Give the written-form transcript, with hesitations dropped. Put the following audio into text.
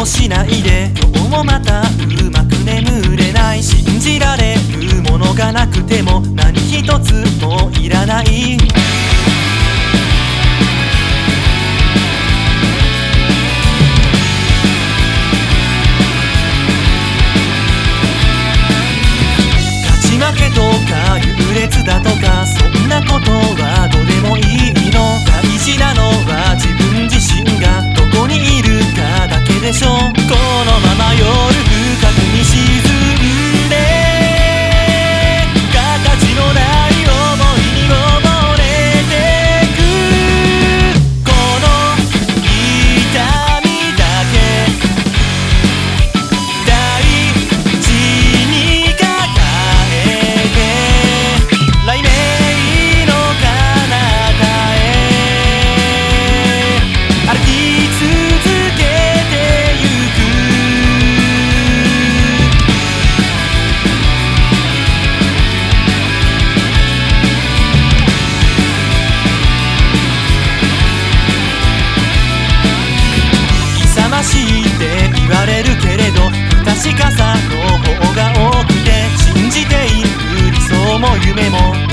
しないで今日もまたうまく眠れない。信じられるものがなくても何一つもいらない。勝ち負けとか優劣だとかそんなことはどうでもいいの。大事なのは自分自身がどこにいるかだけでしょ。このまま夜深くに沈んで形のない想いに溺れてく。この痛みだけ大事に抱えて雷鳴の彼方へ歩き続けてゆく。勇ましいって言われるけれど不確かさの方が多くて信じている理想も夢も